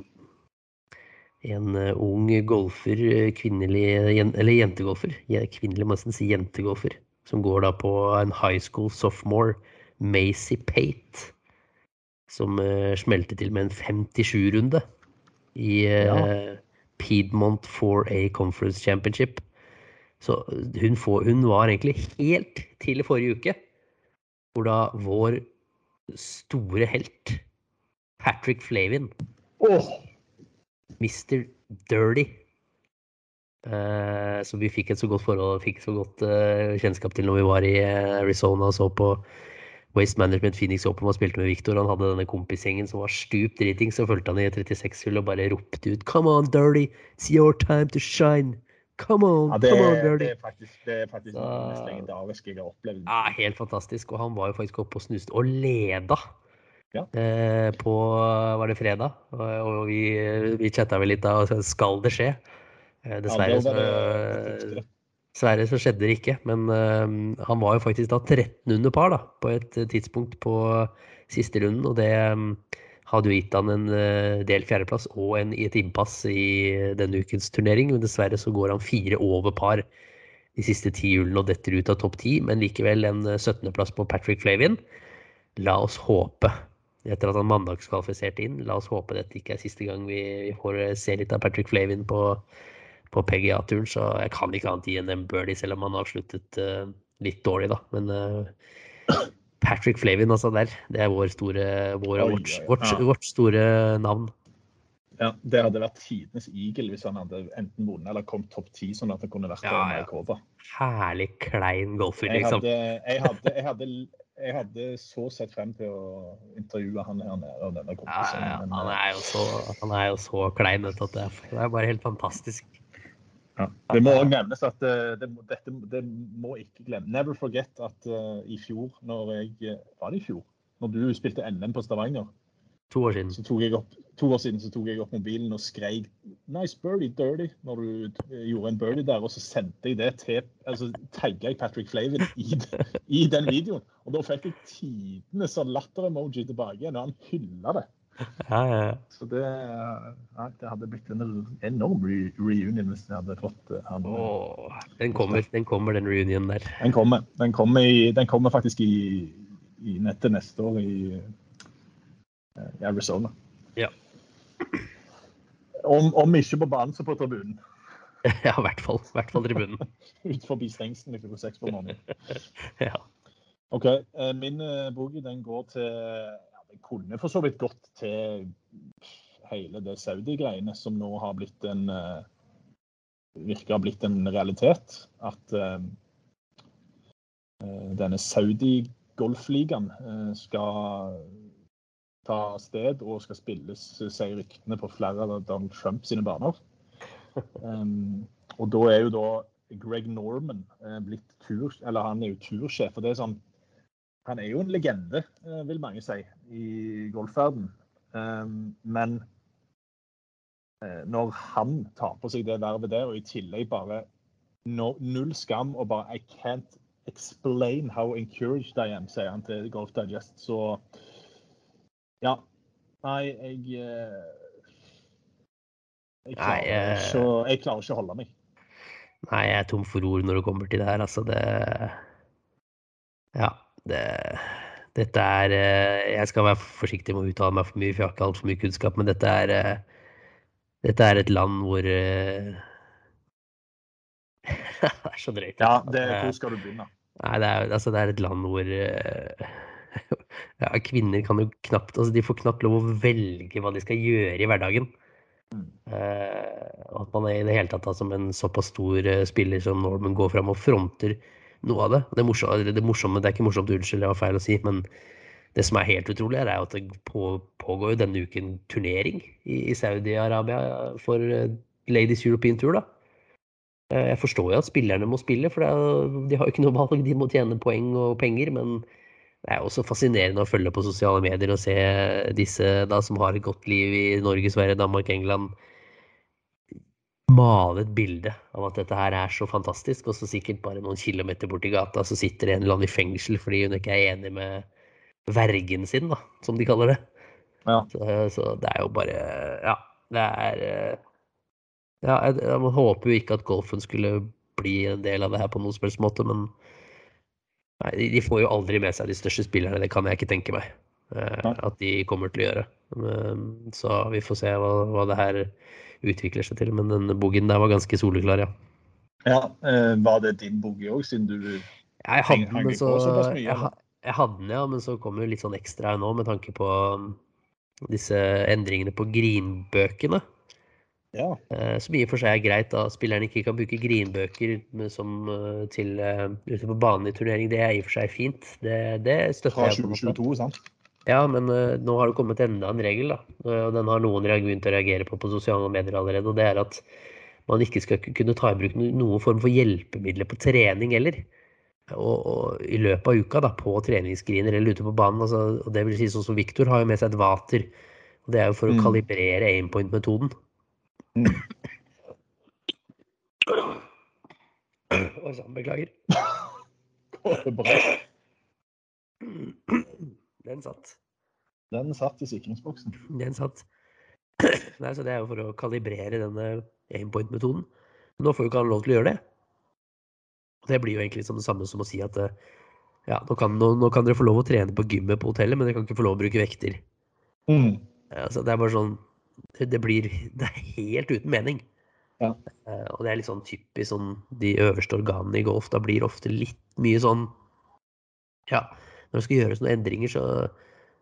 en ung golfer, kvinnelig, eller jentegolfer, kvinnelig må nesten si jentegolfer, som går da på en high school sophomore, Macy Pate, som uh, smelte til med en femtisju-runde i uh, ja. Piedmont four A Conference Championship. Så hun, får, hun var egentlig helt til forrige uke, hvor da vår store helt, Patrick Flavin, oh. mister Dirty, uh, som vi fikk et så godt forhold, fikk så godt uh, kjennskap til når vi var i uh, Arizona og så på Waste Management Phoenix Open, og spilte med Victor. Han hadde denne kompisgjengen som var stupt driting, så følte han i trettiseks-hull og bare ropte ut «Come on, Dirty! It's your time to shine! Come on, ja, det, come on, Dirty!» Det er faktisk, det er faktisk så, mest legendarisk jeg har opplevd. Ja, helt fantastisk. Og han var jo faktisk oppe og snuste og leda ja. eh, på, var det fredag? Og, og vi, vi chattet vel litt da, og skal det skje? Eh, dessverre, ja, det det, så... Dessverre så skjedde det ikke, men uh, han var jo faktisk da tretten under par da, på et tidspunkt på siste runden, og det um, hadde jo gitt han en uh, del fjerdeplass og en, et innpass i denne ukens turnering, men dessverre så går han fire over par de siste ti hullene og detter ut av topp ti, men likevel en syttende plass på Patrick Flavin. La oss håpe, etter at han mandagskvalifiserte inn, la oss håpe dette ikke er siste gang vi, vi får se litt av Patrick Flavin på på P G A-turen, så jeg kan ikke annet gi enn en birdie, selv om han har sluttet uh, litt dårlig da, men uh, Patrick Flavin altså der, det er vår store, vår, Oi, vårt, ja, ja. Vårt, vårt store navn. Ja, det hadde vært tidenes eagle hvis han hadde enten vunnet eller kommet topp ti, sånn at det kunne vært Ja, en ja. Kova. Herlig klein golfer, Jeg liksom. hadde, jeg, hadde, jeg, hadde, jeg hadde så sett frem til å intervjue han her nede og denne Ja, kompisen. ja, ja. Men, Han er jo så, han er jo så klein, vet du, at det er, det er bare helt fantastisk. ja. Det må også nevnes at uh, det, dette det må ikke glemme. Never forget at uh, i fjor, når jeg, var det i fjor, når du spilte N M på Stavanger, To år siden. så tok jeg opp, to år siden så tok jeg opp mobilen og skrek nice birdie, dirty, når du gjorde en birdie der, og så sendte jeg det til, altså tagget jeg Patrick Flavin i, i den videoen, og da fikk jeg tidene sånn latter-emoji tilbake igjen, og han hyllet det. Ja, ja, ja. Så det, ja, det hadde blitt en enorm re reunion hvis jeg hadde fått han. Åh, den kommer, den kommer, den reunion der. Den kommer, den kommer, i, den kommer faktisk i, i nettet neste år i, i Arizona. Ja. Om, om ikke på banen, så på tribunen. Ja, i hvert fall, i hvert fall tribunen. Ut forbi stengselen i klokka seks på morgenen. Ja. Ok, min boogie den går til, ja, den kunne for så vidt gått til hele det Saudi-greiene som nå har blitt en, virker har blitt en realitet. At uh, denne Saudi-golfligaen uh, skal ta sted og skal spilles, sier ryktene, på flere av Donald Trump sine baner. Um, og da er jo da Greg Norman uh, blitt tur, eller han er jo tursjef, og det er sånn, han er jo en legende, uh, vil mange si, i golfverden. Um, men uh, når han tar på seg det vervet der, og i tillegg bare no, null skam, og bare I can't explain how encouraged I am, sier han til Golf Digest, så ja, nei, jeg, jeg, klarer, Nei, jeg... ikke, jeg klarer ikke å holde meg. Nei, jeg er tom for ord når det kommer til det her, altså det, ja, det, dette er, jeg skal være forsiktig med å uttale meg for mye, for jeg har ikke alt for mye kunnskap, men dette er, dette er et land hvor, det er så drøyt. Ja, det, hvor skal du begynne? Nei, det er, altså, det er et land hvor, ja, kvinner kan jo knapt, altså de får knapt lov å velge hva de skal gjøre i hverdagen. Mm. Uh, at man er i det hele tatt da, som en såpass stor uh, spiller som Norman går frem og fronter noe av det. Det, morsomme, det, morsomme, det er ikke morsomt, unnskyld, det var feil å si, men det som er helt utrolig er at det på, pågår jo denne uken turnering i, i Saudi-Arabia for uh, Ladies European Tour da. Uh, jeg forstår jo at spillerne må spille, for er, de har jo ikke noe valg, de må tjene poeng og penger, men det er også fascinerende å følge på sosiale medier og se disse da, som har et godt liv i Norge, Sverige, Danmark, England, male et bilde av at dette her er så fantastisk, og så sikkert bare noen kilometer bort i gata, så sitter en eller annen i fengsel fordi hun ikke er enig med vergen sin, da, som de kaller det. Ja. Så, så det er jo bare, ja, det er, ja, jeg, jeg håper jo ikke at golfen skulle bli en del av det her på noen spørsmål måte, men nei, de får jo aldri med seg de største spillerne, det kan jeg ikke tenke meg uh, at de kommer til å gjøre. Um, så vi får se hva, hva det her utvikler seg til, men den boogien der var ganske soleklar, ja. Ja, uh, var det din boogie også, siden du jeg hadde den, men så, mye, jeg, jeg hadde den, ja, men så kom jo litt sånn ekstra nå med tanke på um, disse endringene på greenbøkene. Ja. Uh, som i og for seg er greit da spillerne ikke kan bruke greenbøker som uh, til uh, ute på banen i turnering, det er i og for seg fint, det, det støtter jeg på. Fra tjue tjueto, sant? Ja, men uh, nå har det kommet enda en regel da, uh, og den har noen begynt å reagere på på sosiale medier allerede, og det er at man ikke skal kunne ta i bruk noen form for hjelpemidler på trening eller, og, og i løpet av uka da, på treningsskriner eller ute på banen, altså, og det vil si sånn som Victor har jo med seg et vater, og det er jo for å mm. kalibrere aimpoint-metoden. Mm. Oi, sånn, beklager. Går det bra? Den satt. Den satt i sikringsboksen. Den satt. Nei, så det er jo for å kalibrere denne aimpoint-metoden. Nå får jo ikke han lov til å gjøre det. Det blir jo egentlig som det samme som å si at ja, nå kan, nå, nå kan dere få lov å trene på gymmet på hotellet, men dere kan ikke få lov å bruke vekter. Mm. Altså, det er bare sånn det blir, det er helt uten mening. Ja. Uh, og det er litt sånn typisk sånn, de øverste organene i golf, da blir ofte litt mye sånn, ja, når det skal gjøres noen endringer, så,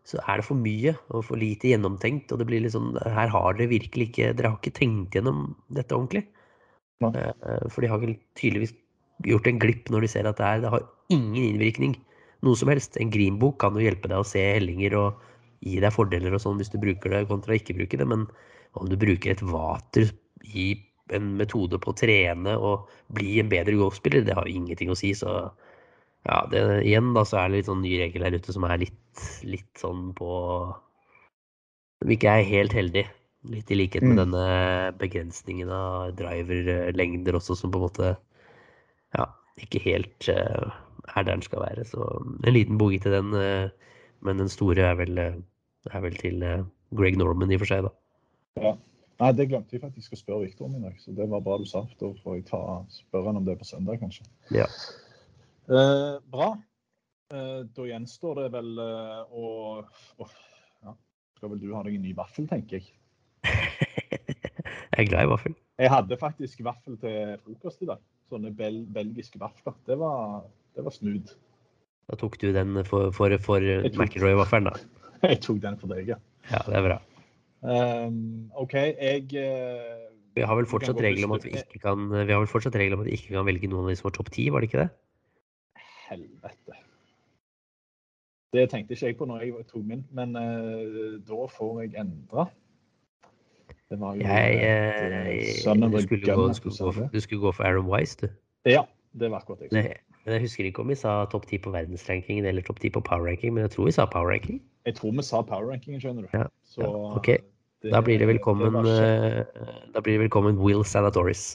så er det for mye og for lite gjennomtenkt, og det blir litt sånn, her har dere virkelig ikke, dere har ikke tenkt gjennom dette ordentlig. Ja. For de har vel tydeligvis gjort en glipp når de ser at det er, det har ingen innvirkning, noe som helst. En greenbok kan jo hjelpe deg å se hellinger og gi deg fordeler og sånn hvis du bruker det kontra ikke bruker det, men om du bruker et vater i en metode på å trene og bli en bedre golfspiller, det har jo ingenting å si, så ja, det, igjen da så er det litt sånn ny regel her ute som er litt, litt sånn på, som ikke er helt heldig. Litt i likhet med mm. denne begrensningen av driverlengder også, som på en måte, ja, ikke helt uh, er der den skal være. Så en liten bogi til den, uh, men den store er vel, uh, er vel til uh, Greg Norman i for seg da. Ja, nei, det glemte jeg faktisk å spørre Victor om i dag, så det var bra du sa. Da får jeg ta, spørre han om det på søndag kanskje. Ja. Eh, bra. Eh, da gjenstår det vel eh, å... Oh, ja. Skal vel du ha deg en ny vaffel, tenker jeg. Jeg er glad i vaffel. Jeg hadde faktisk vaffel til frokost i dag. Sånne bel belgiske vafler. Det var, det var smooth. Da tok du den for, for, for McElroy-vaffelen da? Jeg tok den for deg, ja. Ja, det er bra. Um, ok, jeg... Uh, vi har vel fortsatt regler om at vi ikke kan, vi har vel fortsatt regler om at vi ikke kan velge noen av de som var topp ti, var det ikke det? Helvete. Det tenkte ikke jeg på når jeg tok min, men uh, da får jeg endre. Det var jo jeg, uh, du, skulle gå, skulle gå for, du skulle gå for Aaron Wise, du? Ja, det var akkurat jeg. Nei, men jeg husker ikke om vi sa topp ti på verdensrankingen eller topp ti på power-ranking, men jeg tror vi sa power-ranking. Jeg tror vi sa power-rankingen, skjønner du. Ja, Så, ja, ok. Det, da blir det velkommen, det da blir det velkommen Will Zalatoris.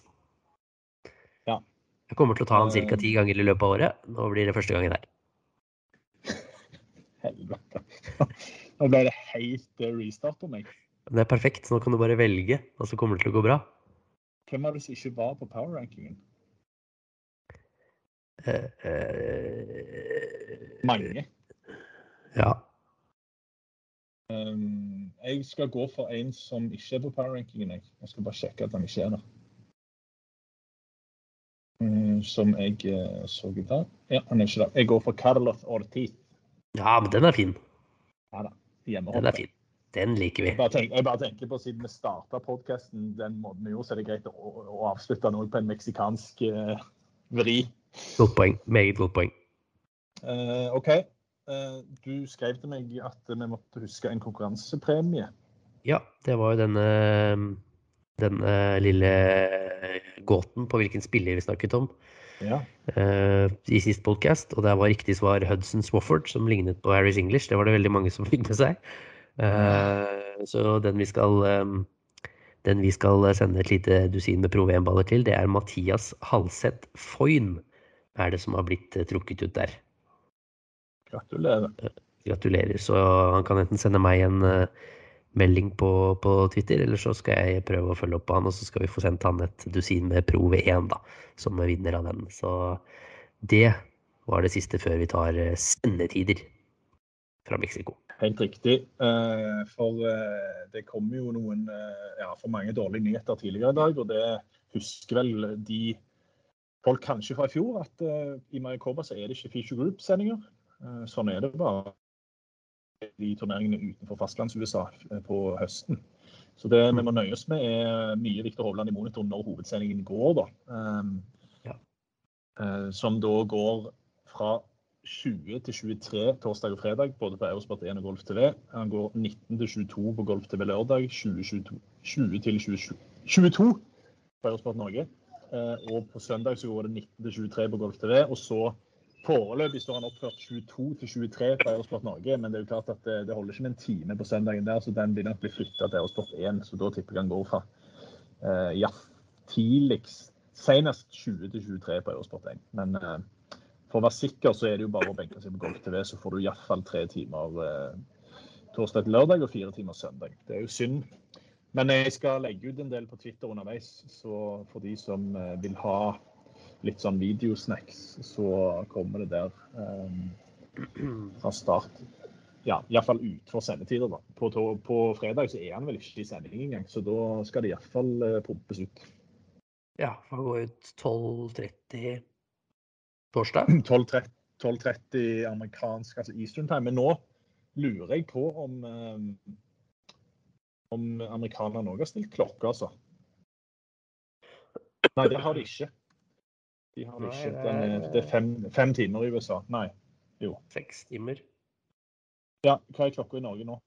Jeg kommer til å ta han cirka ti ganger i løpet av året. Nå blir det første gangen her. Helvete. Nå ble det helt restart på meg. Det er perfekt. Nå kan du bare velge, og så kommer det til å gå bra. Hvem var det som ikke var på power-rankingen? Uh, uh, Mange. Ja. Um, jeg skal gå for en som ikke er på power-rankingen. Jeg. jeg skal bare sjekke at han ikke er der. Mm, som jeg uh, så i dag. Ja, han er ikke der. Jeg går for Carlos Ortiz. Ja, men den er fin. Ja da, hjemme. Den er fin. Den liker vi. Jeg bare, tenker, jeg bare tenker på, siden vi startet podcasten den måten vi gjorde, så er det greit å, å avslutte noe på en meksikansk uh, vri. Godt poeng, meget godt poeng. Uh, ok, uh, du skrev til meg at vi måtte huske en konkurransepremie. Ja, det var jo denne... den uh, lille gåten på hvilken spiller vi snakket om ja. uh, i sist podcast, og det var riktig svar Hudson Swafford, som lignet på Harris English. Det var det veldig mange som fikk med seg. Uh, så den vi skal um, den vi skal sende et lite dusin med Pro V M-baller til, det er Mathias Halseth Foyn, er det som har blitt uh, trukket ut der. Gratulerer. Uh, gratulerer, så han kan enten sende meg en uh, melding på, på Twitter, eller så skal jeg prøve å følge opp på han, og så skal vi få sendt han et dusin med Pro V én da, som vinner av den. Så det var det siste før vi tar sendetider fra Mexico. Helt riktig, for det kommer jo noen, ja, for mange dårlige nyheter tidligere i dag, og det husker vel de folk kanskje fra i fjor, at i Maricopa så er det ikke Feature Group-sendinger. Sånn er det bare i turneringene utenfor fastlands-U S A på høsten. Så det vi må nøye oss med er mye Victor Hovland i monitor når hovedsendingen går da. Um, ja. uh, som da går fra tjue til tjuetre torsdag og fredag, både på Eurosport én og Golf T V. Han går nitten til tjueto på Golf T V lørdag, tjue til tjueto på Eurosport Norge. Uh, og på søndag så går det nitten til tjuetre på Golf T V, og så foreløpig står han oppført tjueto til tjuetre på Eurosport Norge, men det er jo klart at det, det holder ikke med en time på søndagen der, så den blir nok bli flyttet til Eurosport én, så da tipper jeg han går fra uh, ja, tidligst, senest tjue til tjuetre på Eurosport én. Men uh, for å være sikker så er det jo bare å benke seg på Golf T V, så får du i hvert fall tre timer uh, torsdag til lørdag og fire timer søndag. Det er jo synd. Men jeg skal legge ut en del på Twitter underveis, så for de som uh, vil ha litt sånn videosnacks, så kommer det der um, fra start. Ja, i hvert fall ut for sendetider da. På, på fredag så er han vel ikke i sending engang, så da skal det i hvert fall uh, pumpes ut. Ja, han går ut tolv tretti torsdag. tolv tretti amerikansk, altså Eastern time, men nå lurer jeg på om, eh, om amerikanerne også har stilt klokke, altså. Nei, det har de ikke. De har det ikke. Den er, det er fem, fem timer i U S A. Nei, jo. Seks timer. Ja, hva er klokka i Norge nå?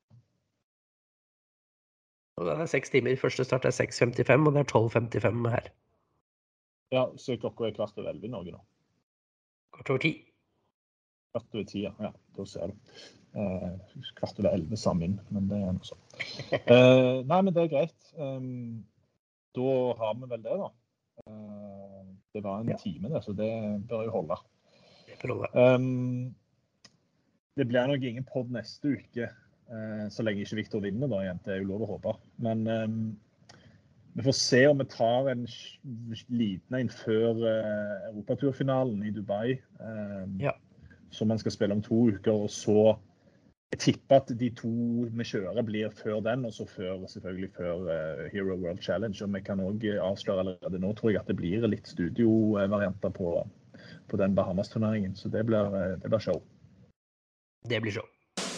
Og den er seks timer. Første start er seks femtifem, og det er tolv femtifem her. Ja, så klokka er kvart over elleve i Norge nå. Kvart over ti. Kvart over ti, ja. Ja, da ser du. Eh, kvart over elleve sammen, men det er noe sånn. Eh, nei, men det er greit. Um, da har vi vel det, da. Uh, det var en ja. time, det, så det bør jo holde. Det bør holde. Um, det blir nok ingen podd neste uke. Uh, så lenge ikke Victor vinner da igjen, det er jo lov å håpe. Men um, vi får se om vi tar en liten en før uh, Europaturfinalen i Dubai, um, ja. som man skal spille om to uker, og så jeg tipper at de to vi kjører blir før den, og så før, selvfølgelig før uh, Hero World Challenge, og vi kan også avsløre allerede nå, tror jeg at det blir litt studiovarianter på, på den Bahamas-turneringen, så det blir, det blir show. Det blir show.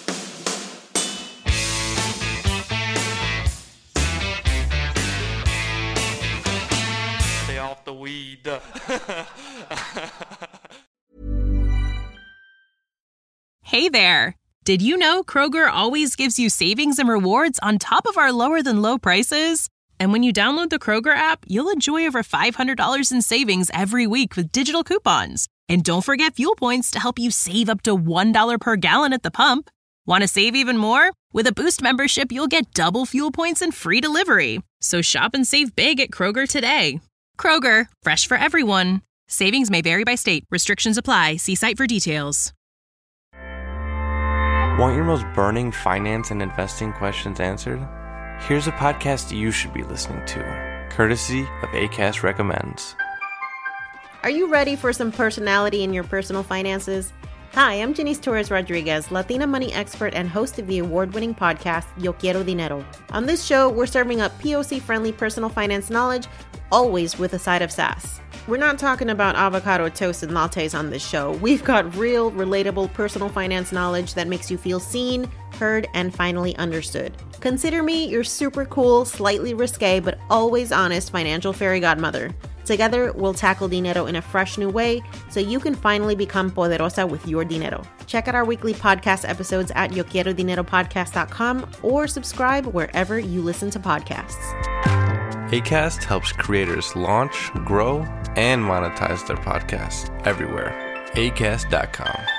The weed. Hey there. Did you know Kroger always gives you savings and rewards on top of our lower than low prices? And when you download the Kroger app, you'll enjoy over five hundred dollars in savings every week with digital coupons. And don't forget fuel points to help you save up to one dollar per gallon at the pump. Want to save even more? With a Boost membership, you'll get double fuel points and free delivery. So shop and save big at Kroger today. Kroger, fresh for everyone. Savings may vary by state. Restrictions apply. See site for details. Want your most burning finance and investing questions answered? Here's a podcast you should be listening to, courtesy of Acast Recommends. Are you ready for some personality in your personal finances? Hi, I'm Janice Torres-Rodriguez, Latina money expert and host of the award-winning podcast, Yo Quiero Dinero. On this show, we're serving up P O C-friendly personal finance knowledge, always with a side of sass. We're not talking about avocado toast and lattes on this show. We've got real, relatable personal finance knowledge that makes you feel seen, heard, and finally understood. Consider me your super cool, slightly risque, but always honest financial fairy godmother. Together, we'll tackle dinero in a fresh new way so you can finally become poderosa with your dinero. Check out our weekly podcast episodes at yo quiero dinero podcast dot com or subscribe wherever you listen to podcasts. Acast helps creators launch, grow, and monetize their podcasts everywhere. acast dot com.